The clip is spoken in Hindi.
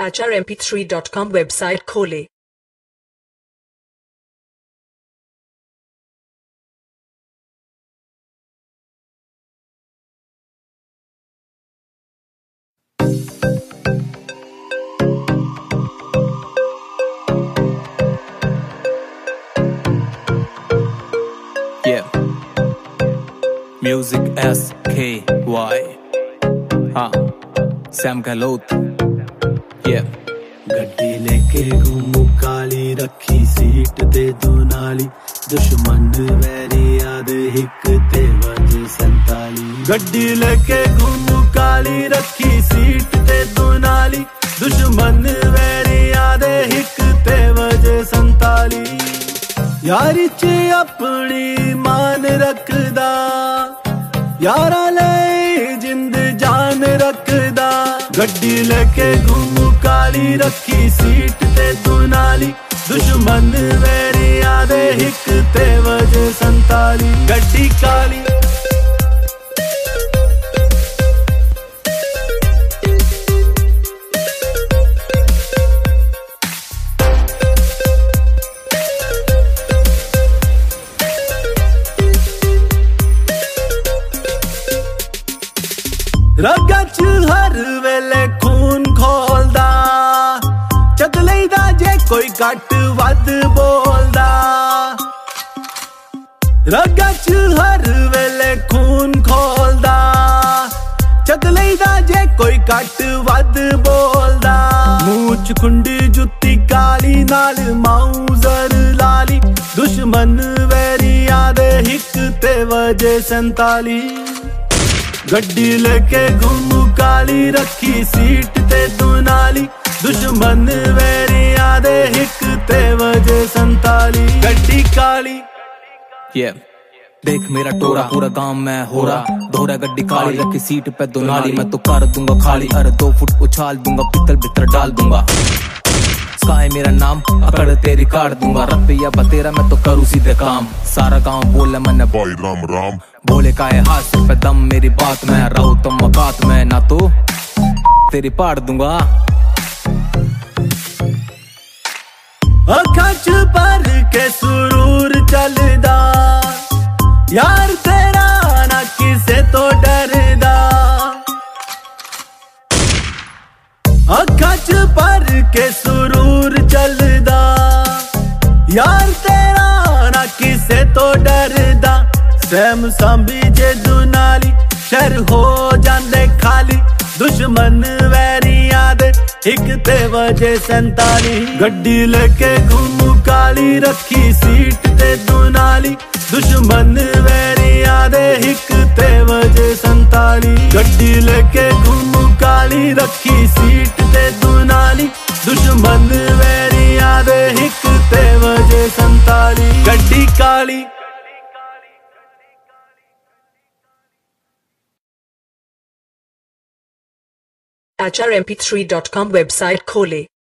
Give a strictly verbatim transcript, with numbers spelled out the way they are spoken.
H R M P three dot com website खोलें। Yeah, music S K Y. हाँ, Sam Galot. Yeah. गड्डी लेके घूमू काली रखी सीट ते दो नाली दुश्मन वैरी याद हिक ते वज संताली। गड्डी लेके घूमू काली रखी सीट ते दो नाली दुश्मन वैरी याद हिक ते वज संताली। यारी च अपनी मान रखदा यारा ले जिंद जान रखदा। गड्डी लेके घूमू काली रखी सीट ते तू नाली दुश्मन वैरी आदे हिक ते वजे संताली। गड्डी काली रगा च हर वेले खून खोलदा चक लईदा जे कोई घट वध बोलदा। रगा च हर वेले खून खोलदा चक लईदा जे कोई घट वध बोलदा। मूंह च खुंडी जुत्ती काली नाल माउजर लाली दुश्मन वैरी आदे हिक ते वजे संताली। गड्डी लेके घूमू काली रखी सीट ते तू नाली दुश्मन वैरी आदे हिक ते वजे संताली। गड्डी काली Yeah. देख मेरा टोरा पूरा गांव में हो रहा दोहरा। गड्डी काली रखी सीट पे दो नाली मैं तो कर दूंगा खाली। अरे दो फुट उछाल दूंगा पित्तल भीतर डाल दूंगा। स्काई मेरा नाम अकड़ तेरी काट दूंगा। रपिया बतेरा मैं तो करूँ सीधे काम। सारा गांव बोले मैंने भाई राम राम बोले काहे हाथ सिर पे दम मेरी बात में रहूं तो मकात में ना तो तेरी पाड़ दूंगा। अखा च भर के सुरूर चलदा यार तेरा ना किसे तो डरदा। अखा च भर के सुरूर चलदा यार तेरा ना किसे तो डरदा। सैम सांभी जे दुनाली शर हो जांदे खाली दुश्मन वैरी याद हिक ते वजे संताली। गड्डी लेके घूमू काली रखी सीट ते दुनाली दुश्मन वैरी याद हिक ते वजे संताली। गड्डी लेके घूमू काली रखी सीट ते दुनाली दुश्मन वैरी याद हिक ते वजे संताली। गड्डी काली H R M P three dot com website खोलें।